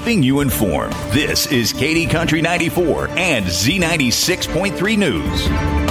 keeping you informed. This is Katy Country 94 and Z96.3 News.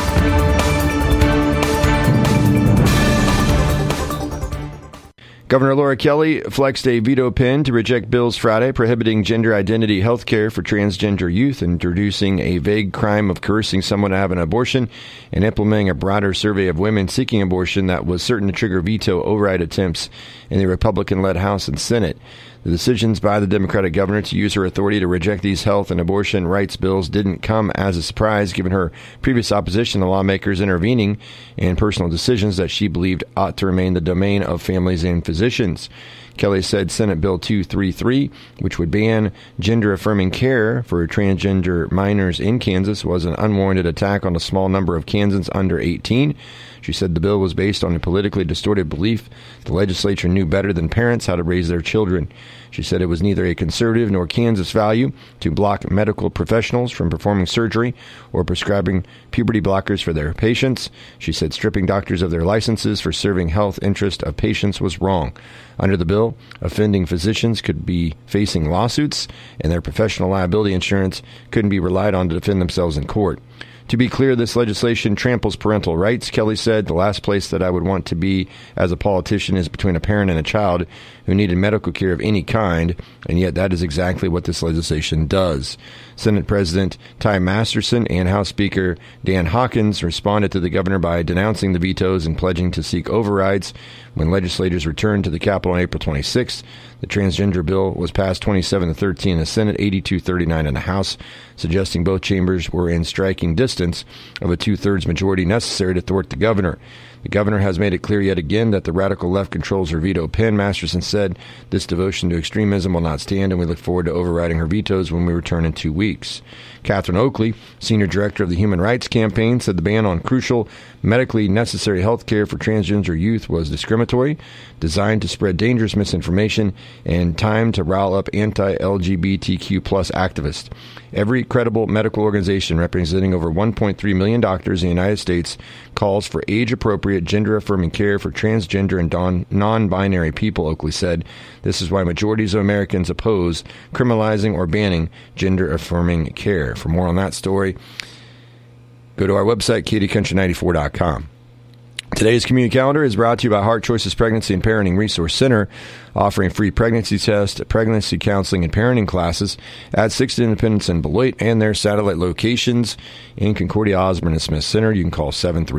Governor Laura Kelly flexed a veto pen to reject bills Friday prohibiting gender identity health care for transgender youth, introducing a vague crime of coercing someone to have an abortion, and implementing a broader survey of women seeking abortion that was certain to trigger veto override attempts in the Republican-led House and Senate. The decisions by the Democratic governor to use her authority to reject these health and abortion rights bills didn't come as a surprise, given her previous opposition to lawmakers intervening in personal decisions that she believed ought to remain the domain of families and physicians. Kelly said Senate Bill 233, which would ban gender-affirming care for transgender minors in Kansas, was an unwarranted attack on a small number of Kansans under 18. She said the bill was based on a politically distorted belief the legislature knew better than parents how to raise their children. She said it was neither a conservative nor Kansas value to block medical professionals from performing surgery or prescribing puberty blockers for their patients. She said stripping doctors of their licenses for serving health interest of patients was wrong. Under the bill, offending physicians could be facing lawsuits, and their professional liability insurance couldn't be relied on to defend themselves in court. To be clear, this legislation tramples parental rights, Kelly said. The last place that I would want to be as a politician is between a parent and a child who needed medical care of any kind, and yet that is exactly what this legislation does. Senate President Ty Masterson and House Speaker Dan Hawkins responded to the governor by denouncing the vetoes and pledging to seek overrides. When legislators returned to the Capitol on April 26th, the transgender bill was passed 27-13 in the Senate, 82-39 in the House, suggesting both chambers were in striking distance of a two-thirds majority necessary to thwart the governor. The governor has made it clear yet again that the radical left controls her veto pen. Masterson said this devotion to extremism will not stand, and we look forward to overriding her vetoes when we return in 2 weeks. Catherine Oakley, senior director of the Human Rights Campaign, said the ban on crucial medically necessary health care for transgender youth was discriminatory, designed to spread dangerous misinformation, and timed to rile up anti-LGBTQ plus activists. Every credible medical organization representing over 1.3 million doctors in the United States calls for age-appropriate, gender-affirming care for transgender and non-binary people, Oakley said. This is why majorities of Americans oppose criminalizing or banning gender-affirming care. For more on that story, go to our website, katycountry94.com. Today's community calendar is brought to you by Heart Choices Pregnancy and Parenting Resource Center, offering free pregnancy tests, pregnancy counseling, and parenting classes at 6th Independence and Beloit and their satellite locations in Concordia, Osborne, and Smith Center. You can call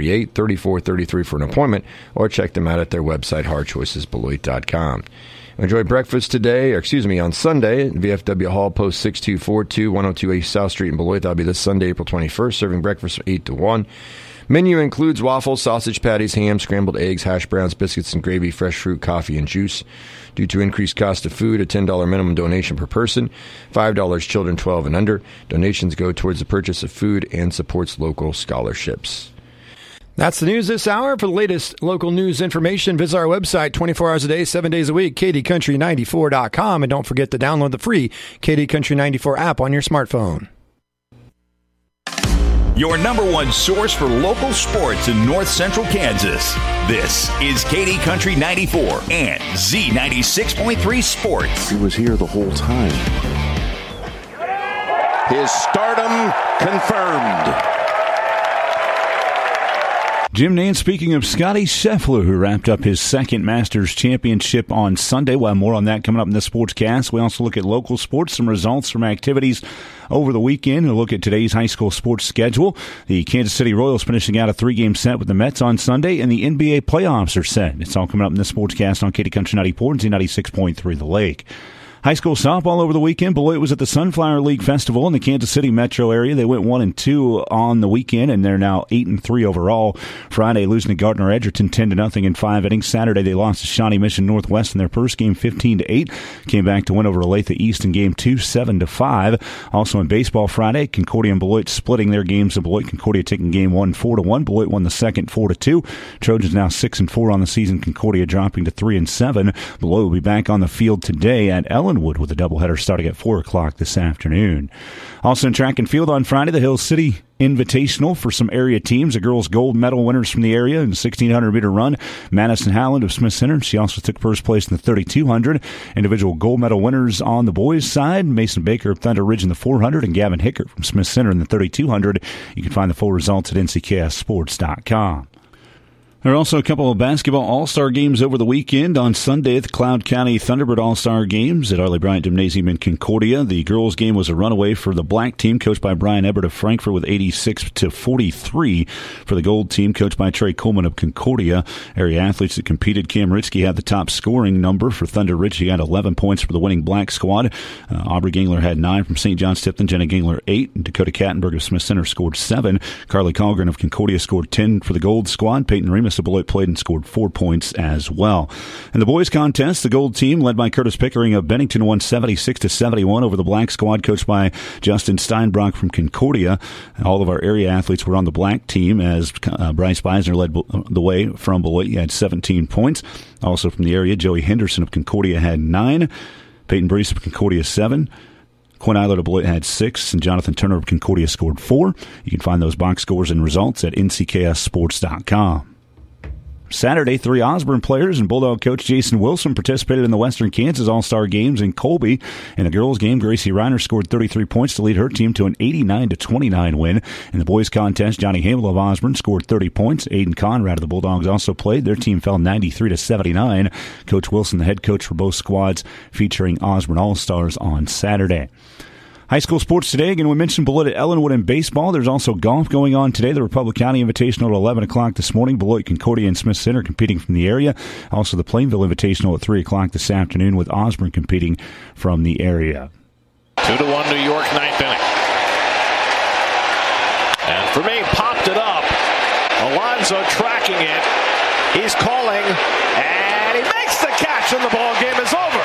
738-3433 for an appointment or check them out at their website, heartchoicesbeloit.com. Enjoy breakfast on Sunday at VFW Hall, Post 6242, 102 East South Street in Beloit. That'll be this Sunday, April 21st, serving breakfast from 8 to 1. Menu includes waffles, sausage patties, ham, scrambled eggs, hash browns, biscuits and gravy, fresh fruit, coffee, and juice. Due to increased cost of food, a $10 minimum donation per person, $5 children 12 and under. Donations go towards the purchase of food and supports local scholarships. That's the news this hour. For the latest local news information, visit our website 24 hours a day, 7 days a week, katycountry94.com. And don't forget to download the free Katy Country 94 app on your smartphone. Your number one source for local sports in north central Kansas. This is Katy Country 94 and Z96.3 Sports. He was here the whole time. His stardom confirmed. Jim Nance, speaking of Scotty Scheffler, who wrapped up his second Masters Championship on Sunday. We'll have more on that coming up in the Sportscast. We also look at local sports, some results from activities over the weekend. We'll look at today's high school sports schedule. The Kansas City Royals finishing out a 3-game set with the Mets on Sunday, and the NBA playoffs are set. It's all coming up in the Sportscast on Katy Country 94 and Z96.3 The Lake. High school softball over the weekend. Beloit was at the Sunflower League Festival in the Kansas City metro area. They went 1-2 on the weekend, and they're now 8-3 overall. Friday, losing to Gardner Edgerton 10-0 in 5 innings. Saturday, they lost to Shawnee Mission Northwest in their first game 15-8. Came back to win over Olathe East in game 2, 7-5. Also in baseball Friday, Concordia and Beloit splitting their games. Beloit Concordia taking game 1, 4-1. Beloit won the second 4-2. Trojans now 6-4 on the season. Concordia dropping to 3-7. Beloit will be back on the field today at Ellen Ellenwood with a doubleheader starting at 4 o'clock this afternoon. Also in track and field on Friday, the Hill City Invitational for some area teams. The girls' gold medal winners from the area in the 1,600-meter run. Madison Howland of Smith Center. She also took first place in the 3,200. Individual gold medal winners on the boys' side. Mason Baker of Thunder Ridge in the 400 and Gavin Hickert from Smith Center in the 3,200. You can find the full results at ncksports.com. There are also a couple of basketball all-star games over the weekend. On Sunday at the Cloud County Thunderbird All-Star Games at Arleigh Bryant Gymnasium in Concordia. The girls' game was a runaway for the black team, coached by Brian Ebert of Frankfort with 86-43. For the gold team, coached by Trey Coleman of Concordia. Area athletes that competed, Cam Ritzke had the top scoring number for Thunder Ridge. He had 11 points for the winning black squad. Aubrey Gingler had 9 from St. John's Tipton. Jenna Gingler 8. And Dakota Kattenberg of Smith Center scored 7. Carly Colgren of Concordia scored 10 for the gold squad. Peyton Remus of Beloit played and scored 4 points as well. In the boys' contest, the gold team, led by Curtis Pickering of Bennington, won 76-71 over the black squad, coached by Justin Steinbrock from Concordia. All of our area athletes were on the black team as Bryce Beisner led the way from Beloit. He had 17 points. Also from the area, Joey Henderson of Concordia had 9. Peyton Brees of Concordia 7. Quinn Eilert of Beloit had 6, and Jonathan Turner of Concordia scored 4. You can find those box scores and results at ncksports.com. Saturday, 3 Osborne players and Bulldog coach Jason Wilson participated in the Western Kansas All-Star Games in Colby. In the girls' game, Gracie Reiner scored 33 points to lead her team to an 89-29 win. In the boys' contest, Johnny Hamill of Osborne scored 30 points. Aiden Conrad of the Bulldogs also played. Their team fell 93-79. Coach Wilson, the head coach for both squads, featuring Osborne All-Stars on Saturday. High school sports today. Again, we mentioned Beloit at Ellenwood in baseball. There's also golf going on today. The Republic County Invitational at 11 o'clock this morning. Beloit, Concordia, and Smith Center competing from the area. Also the Plainville Invitational at 3 o'clock this afternoon with Osborne competing from the area. 2-1 New York, 9th inning. And for me, popped it up. Alonzo tracking it. He's calling, and he makes the catch, and the ball game is over.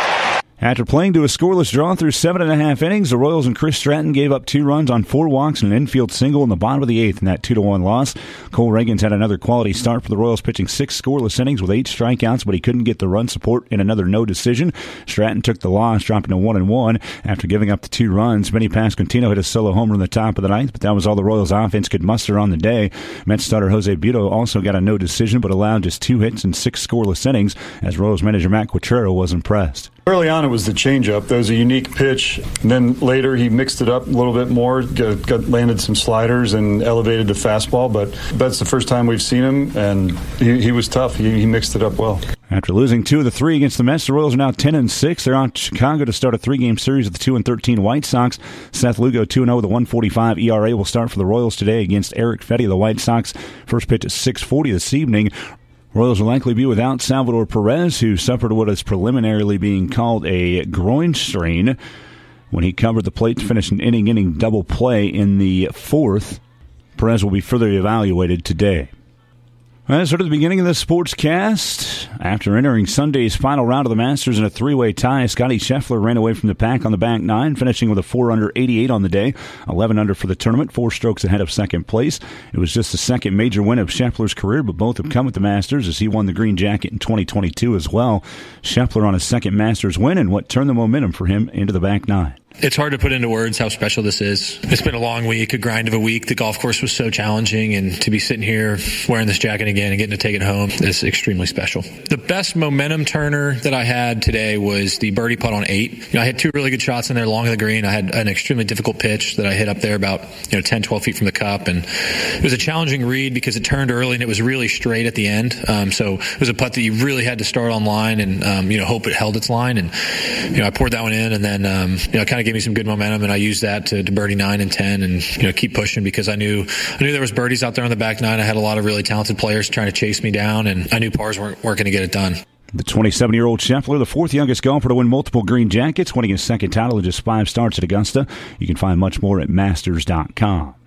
After playing to a scoreless draw through 7.5 innings, the Royals and Chris Stratton gave up 2 runs on 4 walks and an infield single in the bottom of the 8th in that 2-1 loss. Cole Reagans had another quality start for the Royals, pitching 6 scoreless innings with 8 strikeouts, but he couldn't get the run support in another no decision. Stratton took the loss, dropping to 1-1 after giving up the 2 runs. Benny Pasquantino hit a solo homer in the top of the 9th, but that was all the Royals offense could muster on the day. Mets starter Jose Buto also got a no decision, but allowed just 2 hits and 6 scoreless innings, as Royals manager Matt Quatrero was impressed. Early on, it was the changeup. That was a unique pitch. And then later, he mixed it up a little bit more, landed some sliders and elevated the fastball. But that's the first time we've seen him, and he was tough. He mixed it up well. After losing 2 of the 3 against the Mets, the Royals are now 10-6. They're on Chicago to start a 3-game series with the 2-13 White Sox. Seth Lugo, 2-0 with a 1.45 ERA, will start for the Royals today against Eric Fetty of the White Sox. First pitch at 6:40 this evening. Royals will likely be without Salvador Perez, who suffered what is preliminarily being called a groin strain when he covered the plate to finish an inning double play in the 4th. Perez will be further evaluated today. That's sort of the beginning of the Sportscast. After entering Sunday's final round of the Masters in a 3-way tie, Scotty Scheffler ran away from the pack on the back 9, finishing with a 4-under 88 on the day, 11 under for the tournament, 4 strokes ahead of second place. It was just the second major win of Scheffler's career, but both have come at the Masters as he won the green jacket in 2022 as well. Scheffler on his second Masters win and what turned the momentum for him into the back 9. It's hard to put into words how special this is. It's been a long week, a grind of a week. The golf course was so challenging, and to be sitting here wearing this jacket again and getting to take it home is extremely special. The best momentum turner that I had today was the birdie putt on 8. I had 2 really good shots in there long of the green. I had an extremely difficult pitch that I hit up there about 10, 12 feet from the cup, and it was a challenging read because it turned early and it was really straight at the end. So it was a putt that you really had to start on line and hope it held its line. And I poured that one in, and then kind of gave me some good momentum, and I used that to birdie 9 and 10 and keep pushing because I knew there was birdies out there on the back 9. I had a lot of really talented players trying to chase me down, and I knew pars weren't going to get it done. The 27-year-old Scheffler, the 4th youngest golfer to win multiple green jackets, winning his second title in just 5 starts at Augusta. You can find much more at Masters.com.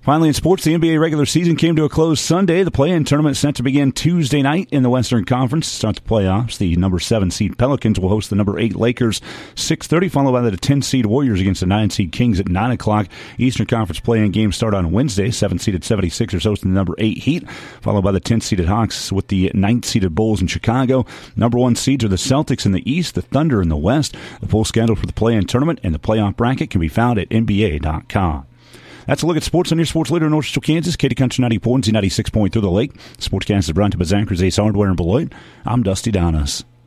Finally, in sports, the NBA regular season came to a close Sunday. The play-in tournament set to begin Tuesday night in the Western Conference. To start the playoffs, the number 7 seed Pelicans will host the number 8 Lakers 6:30, followed by the 10 seed Warriors against the 9 seed Kings at 9 o'clock. Eastern Conference play-in games start on Wednesday. 7 seeded 76ers hosting the number 8 Heat, followed by the 10 seeded Hawks with the 9 seeded Bulls in Chicago. Number 1 seeds are the Celtics in the East, the Thunder in the West. The full schedule for the play-in tournament and the playoff bracket can be found at NBA.com. That's a look at sports on your sports leader in North Central Kansas, Katy Country 94 and Z96.3 The Lake. Sportscast is brought to you by Zachry's Ace Hardware in Beloit. I'm Dusty Donis.